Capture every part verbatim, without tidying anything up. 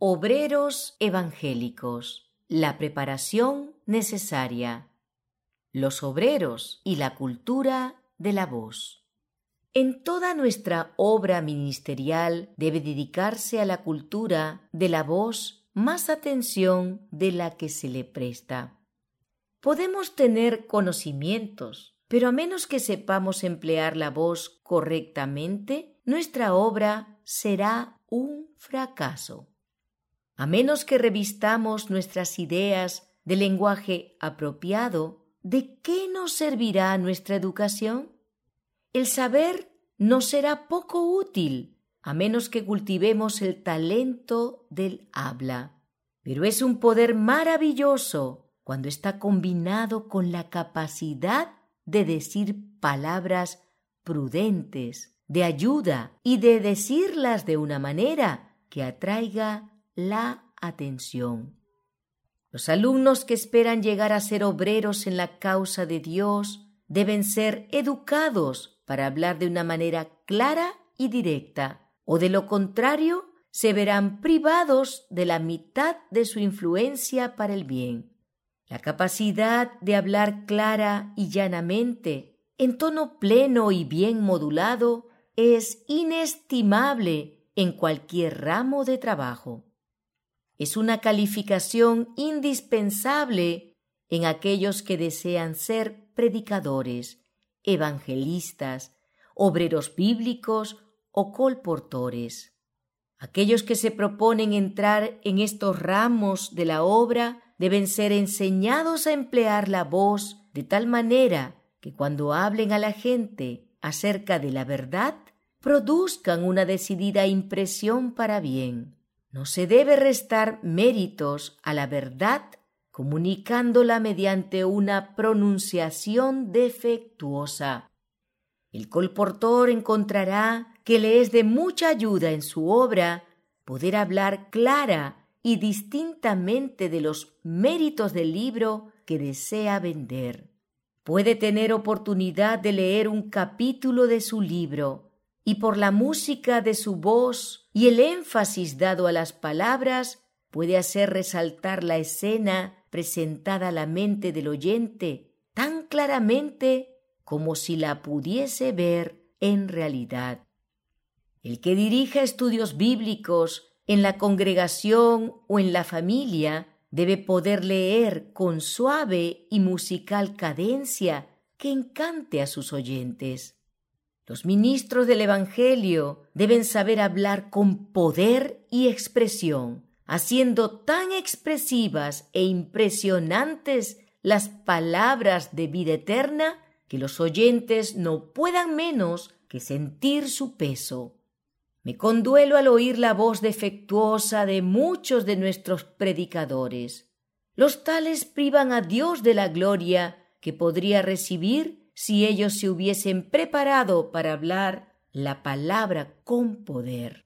obreros evangélicos, la preparación necesaria, los obreros y la cultura de la voz. En toda nuestra obra ministerial debe dedicarse a la cultura de la voz más atención de la que se le presta. Podemos tener conocimientos, pero a menos que sepamos emplear la voz correctamente, nuestra obra será un fracaso. A menos que revistamos nuestras ideas de lenguaje apropiado, ¿de qué nos servirá nuestra educación? El saber nos será poco útil, a menos que cultivemos el talento del habla. Pero es un poder maravilloso cuando está combinado con la capacidad de decir palabras prudentes, de ayuda y de decirlas de una manera que atraiga la atención. Los alumnos que esperan llegar a ser obreros en la causa de Dios deben ser educados para hablar de una manera clara y directa, o de lo contrario se verán privados de la mitad de su influencia para el bien. La capacidad de hablar clara y llanamente, en tono pleno y bien modulado, es inestimable en cualquier ramo de trabajo. Es una calificación indispensable en aquellos que desean ser predicadores, evangelistas, obreros bíblicos o colportores. Aquellos que se proponen entrar en estos ramos de la obra deben ser enseñados a emplear la voz de tal manera que cuando hablen a la gente acerca de la verdad, produzcan una decidida impresión para bien. No se debe restar méritos a la verdad comunicándola mediante una pronunciación defectuosa. El colportor encontrará que le es de mucha ayuda en su obra poder hablar clara y distintamente de los méritos del libro que desea vender. Puede tener oportunidad de leer un capítulo de su libro y por la música de su voz y el énfasis dado a las palabras puede hacer resaltar la escena presentada a la mente del oyente tan claramente como si la pudiese ver en realidad. El que dirija estudios bíblicos en la congregación o en la familia debe poder leer con suave y musical cadencia que encante a sus oyentes. Los ministros del Evangelio deben saber hablar con poder y expresión, haciendo tan expresivas e impresionantes las palabras de vida eterna que los oyentes no puedan menos que sentir su peso. Me conduelo al oír la voz defectuosa de muchos de nuestros predicadores. Los tales privan a Dios de la gloria que podría recibir si ellos se hubiesen preparado para hablar la palabra con poder.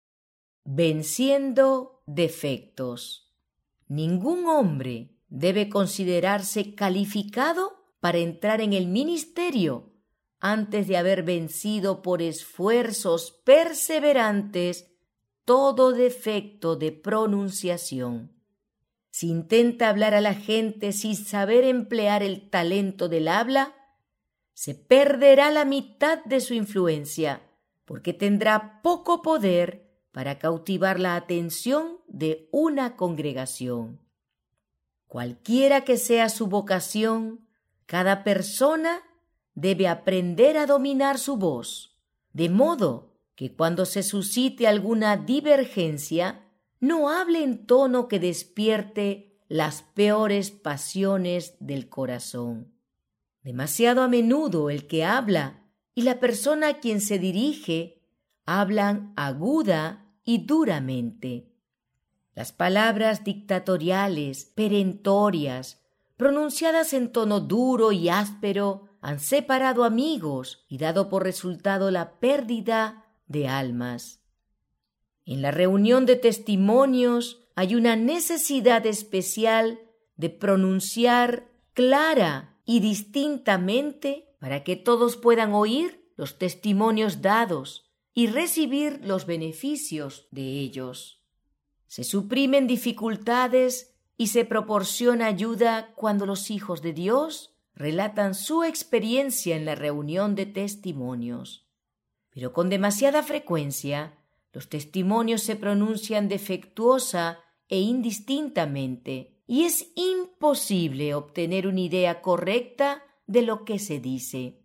Venciendo defectos. Ningún hombre debe considerarse calificado para entrar en el ministerio antes de haber vencido por esfuerzos perseverantes todo defecto de pronunciación. Si intenta hablar a la gente sin saber emplear el talento del habla, se perderá la mitad de su influencia, porque tendrá poco poder para cautivar la atención de una congregación. Cualquiera que sea su vocación, cada persona debe aprender a dominar su voz, de modo que cuando se suscite alguna divergencia, no hable en tono que despierte las peores pasiones del corazón. Demasiado a menudo el que habla y la persona a quien se dirige hablan aguda y duramente. Las palabras dictatoriales, perentorias, pronunciadas en tono duro y áspero, han separado amigos y dado por resultado la pérdida de almas. En la reunión de testimonios hay una necesidad especial de pronunciar clara y distintamente para que todos puedan oír los testimonios dados y recibir los beneficios de ellos. Se suprimen dificultades y se proporciona ayuda cuando los hijos de Dios relatan su experiencia en la reunión de testimonios. Pero con demasiada frecuencia, los testimonios se pronuncian defectuosa e indistintamente, y es imposible obtener una idea correcta de lo que se dice.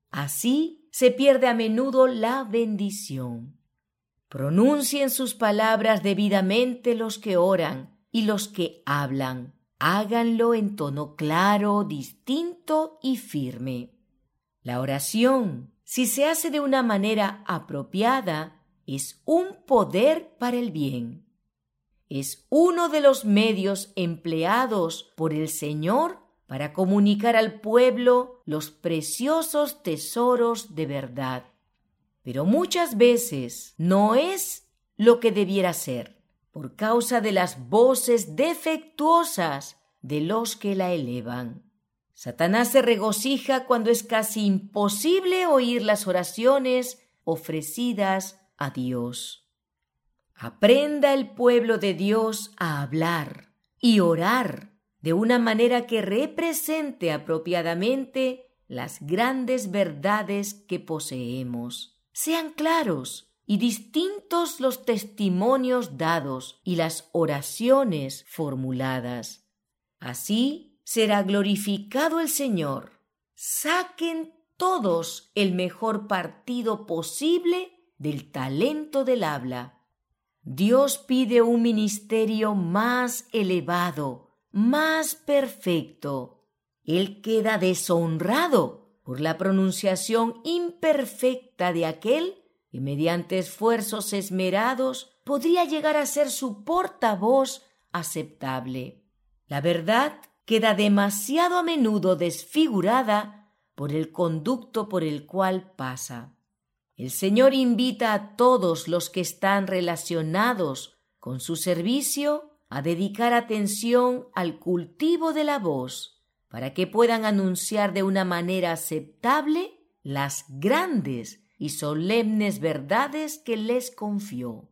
Así se pierde a menudo la bendición. Pronuncien sus palabras debidamente los que oran y los que hablan. Háganlo en tono claro, distinto y firme. La oración, si se hace de una manera apropiada, es un poder para el bien. Es uno de los medios empleados por el Señor para comunicar al pueblo los preciosos tesoros de verdad. Pero muchas veces no es lo que debiera ser, por causa de las voces defectuosas de los que la elevan. Satanás se regocija cuando es casi imposible oír las oraciones ofrecidas a Dios. Aprenda el pueblo de Dios a hablar y orar de una manera que represente apropiadamente las grandes verdades que poseemos. Sean claros y distintos los testimonios dados y las oraciones formuladas. Así será glorificado el Señor. Saquen todos el mejor partido posible del talento del habla. Dios pide un ministerio más elevado, más perfecto. Él queda deshonrado por la pronunciación imperfecta de aquel que mediante esfuerzos esmerados podría llegar a ser su portavoz aceptable. La verdad queda demasiado a menudo desfigurada por el conducto por el cual pasa. El Señor invita a todos los que están relacionados con su servicio a dedicar atención al cultivo de la voz para que puedan anunciar de una manera aceptable las grandes y solemnes verdades que les confió.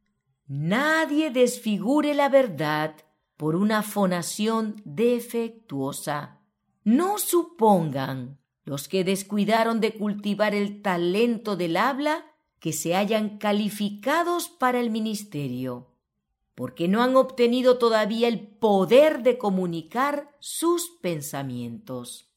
Nadie desfigure la verdad por una fonación defectuosa. No supongan los que descuidaron de cultivar el talento del habla que se hayan calificados para el ministerio, porque no han obtenido todavía el poder de comunicar sus pensamientos.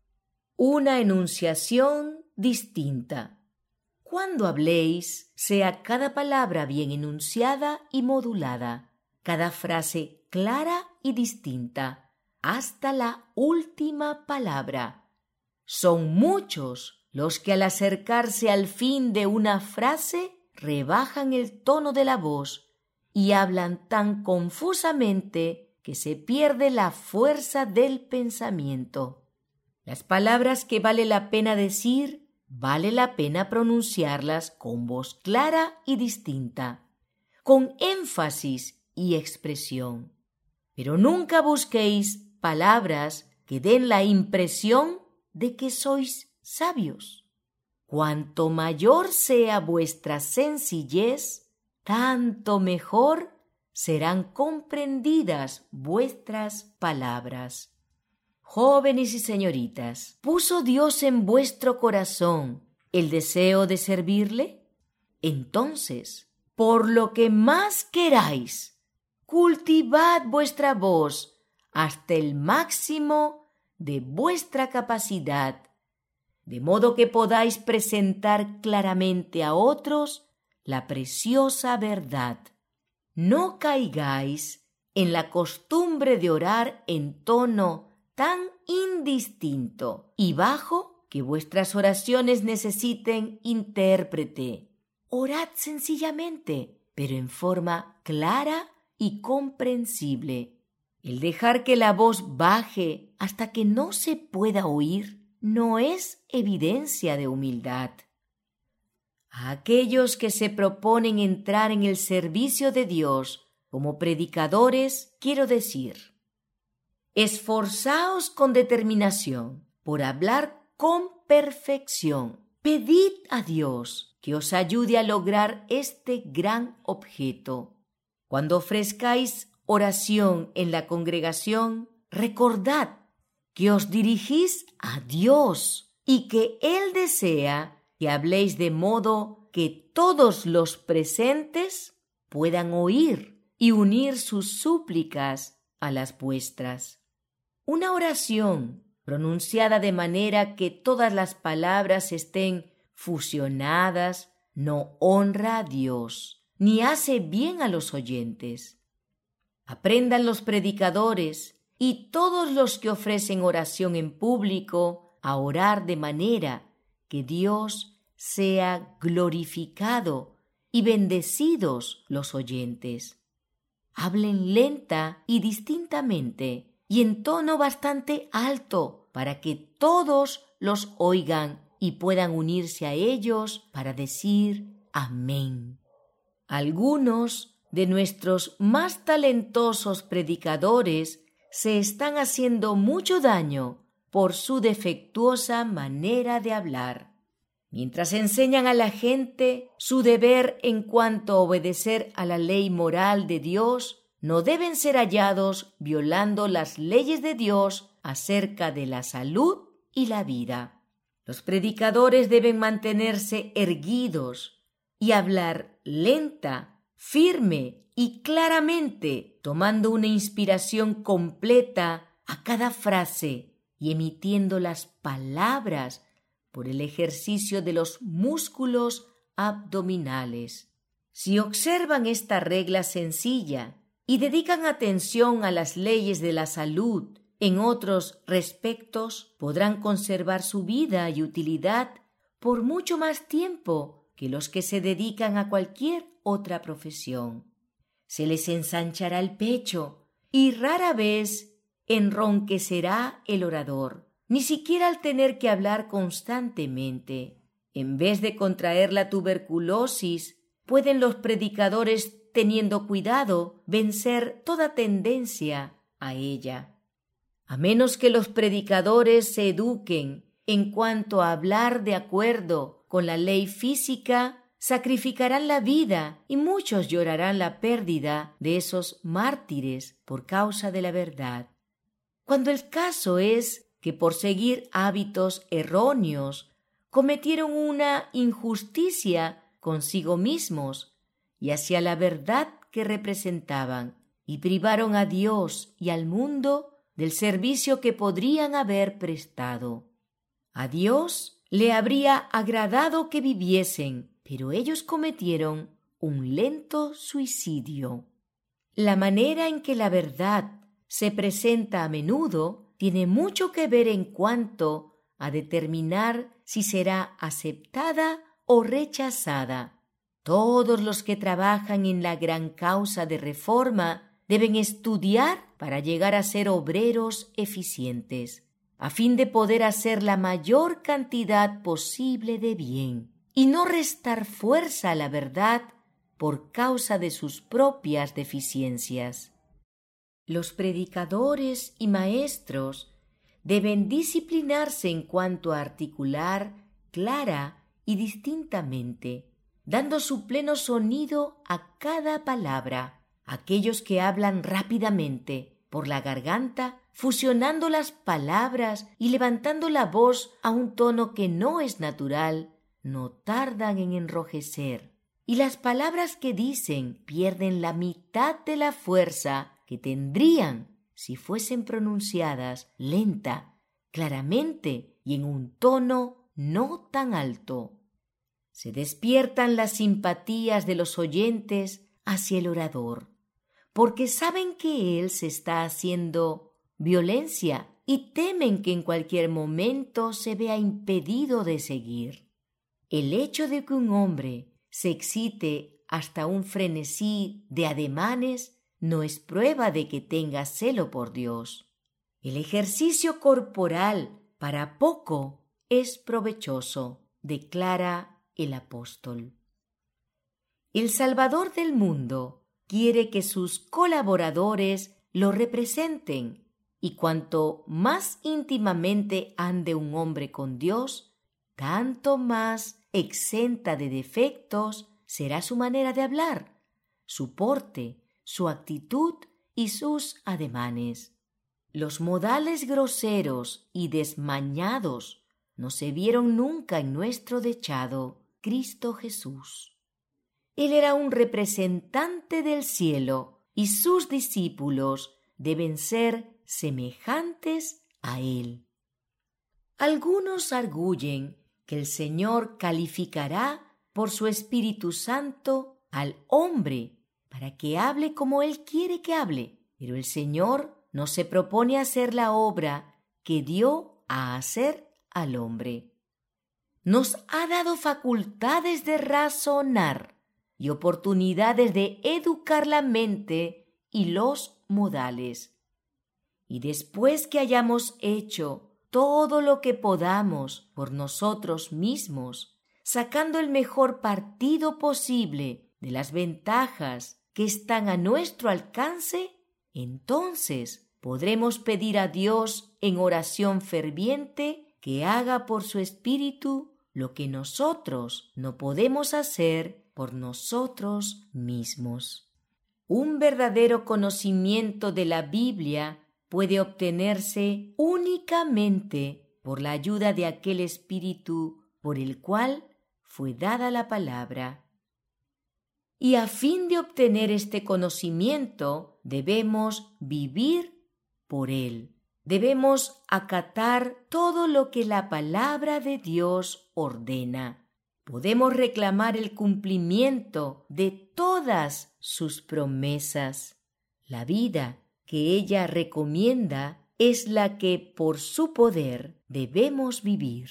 Una enunciación distinta. Cuando habléis, sea cada palabra bien enunciada y modulada, cada frase clara y distinta, hasta la última palabra. Son muchos los que al acercarse al fin de una frase rebajan el tono de la voz y hablan tan confusamente que se pierde la fuerza del pensamiento. Las palabras que vale la pena decir, vale la pena pronunciarlas con voz clara y distinta, con énfasis y expresión. Pero nunca busquéis palabras que den la impresión de que sois sabios. Cuanto mayor sea vuestra sencillez, tanto mejor serán comprendidas vuestras palabras. Jóvenes y señoritas, ¿puso Dios en vuestro corazón el deseo de servirle? Entonces, por lo que más queráis, cultivad vuestra voz hasta el máximo de vuestra capacidad, de modo que podáis presentar claramente a otros la preciosa verdad. No caigáis en la costumbre de orar en tono tan indistinto y bajo que vuestras oraciones necesiten intérprete. Orad sencillamente, pero en forma clara y comprensible. El dejar que la voz baje hasta que no se pueda oír no es evidencia de humildad. A aquellos que se proponen entrar en el servicio de Dios como predicadores, quiero decir: esforzaos con determinación por hablar con perfección. Pedid a Dios que os ayude a lograr este gran objeto. Cuando ofrezcáis oración en la congregación, recordad que os dirigís a Dios y que Él desea que habléis de modo que todos los presentes puedan oír y unir sus súplicas a las vuestras. Una oración pronunciada de manera que todas las palabras estén fusionadas no honra a Dios ni hace bien a los oyentes. Aprendan los predicadores y todos los que ofrecen oración en público a orar de manera que Dios sea glorificado y bendecidos los oyentes. Hablen lenta y distintamente y en tono bastante alto para que todos los oigan y puedan unirse a ellos para decir amén. Algunos de nuestros más talentosos predicadores se están haciendo mucho daño por su defectuosa manera de hablar. Mientras enseñan a la gente su deber en cuanto a obedecer a la ley moral de Dios, no deben ser hallados violando las leyes de Dios acerca de la salud y la vida. Los predicadores deben mantenerse erguidos y hablar lenta, firme y claramente, tomando una inspiración completa a cada frase y emitiendo las palabras por el ejercicio de los músculos abdominales. Si observan esta regla sencilla y dedican atención a las leyes de la salud en otros respectos, podrán conservar su vida y utilidad por mucho más tiempo que los que se dedican a cualquier otra profesión. Se les ensanchará el pecho y rara vez enronquecerá el orador, ni siquiera al tener que hablar constantemente. En vez de contraer la tuberculosis, pueden los predicadores, teniendo cuidado, vencer toda tendencia a ella. A menos que los predicadores se eduquen en cuanto a hablar de acuerdo con la ley física, sacrificarán la vida y muchos llorarán la pérdida de esos mártires por causa de la verdad. Cuando el caso es que por seguir hábitos erróneos cometieron una injusticia consigo mismos y hacia la verdad que representaban y privaron a Dios y al mundo del servicio que podrían haber prestado. A Dios le habría agradado que viviesen, pero ellos cometieron un lento suicidio. La manera en que la verdad se presenta a menudo tiene mucho que ver en cuanto a determinar si será aceptada o rechazada. Todos los que trabajan en la gran causa de reforma deben estudiar para llegar a ser obreros eficientes, a fin de poder hacer la mayor cantidad posible de bien y no restar fuerza a la verdad por causa de sus propias deficiencias. Los predicadores y maestros deben disciplinarse en cuanto a articular clara y distintamente, dando su pleno sonido a cada palabra. Aquellos que hablan rápidamente por la garganta, fusionando las palabras y levantando la voz a un tono que no es natural, no tardan en enrojecer, y las palabras que dicen pierden la mitad de la fuerza que tendrían si fuesen pronunciadas lenta, claramente y en un tono no tan alto. Se despiertan las simpatías de los oyentes hacia el orador, porque saben que él se está haciendo violencia y temen que en cualquier momento se vea impedido de seguir. El hecho de que un hombre se excite hasta un frenesí de ademanes no es prueba de que tenga celo por Dios. El ejercicio corporal para poco es provechoso, declara el apóstol. El Salvador del mundo quiere que sus colaboradores lo representen, y cuanto más íntimamente ande un hombre con Dios, tanto más exenta de defectos será su manera de hablar, su porte, su actitud y sus ademanes. Los modales groseros y desmañados no se vieron nunca en nuestro dechado Cristo Jesús. Él era un representante del cielo y sus discípulos deben ser semejantes a Él. Algunos arguyen que el Señor calificará por su Espíritu Santo al hombre para que hable como Él quiere que hable, pero el Señor no se propone hacer la obra que dio a hacer al hombre. Nos ha dado facultades de razonar y oportunidades de educar la mente y los modales. Y después que hayamos hecho todo lo que podamos por nosotros mismos, sacando el mejor partido posible de las ventajas que están a nuestro alcance, entonces podremos pedir a Dios en oración ferviente que haga por su Espíritu lo que nosotros no podemos hacer por nosotros mismos. Un verdadero conocimiento de la Biblia puede obtenerse únicamente por la ayuda de aquel Espíritu por el cual fue dada la palabra. Y a fin de obtener este conocimiento debemos vivir por él. Debemos acatar todo lo que la palabra de Dios ordena. Podemos reclamar el cumplimiento de todas sus promesas. La vida que ella recomienda es la que por su poder debemos vivir.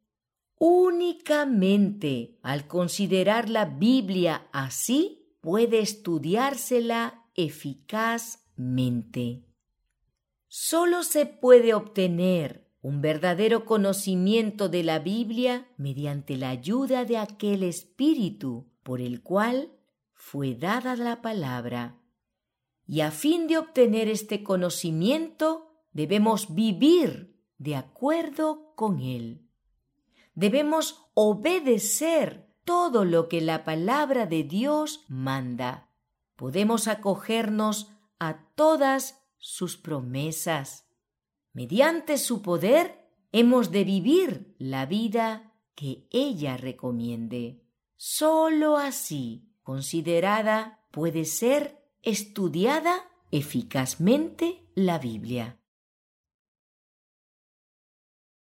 Únicamente al considerar la Biblia así puede estudiársela eficazmente. Solo se puede obtener un verdadero conocimiento de la Biblia mediante la ayuda de aquel Espíritu por el cual fue dada la palabra. Y a fin de obtener este conocimiento debemos vivir de acuerdo con él. Debemos obedecer todo lo que la palabra de Dios manda. Podemos acogernos a todas sus promesas. Mediante su poder hemos de vivir la vida que ella recomiende. Sólo así, considerada, puede ser estudiada eficazmente la Biblia.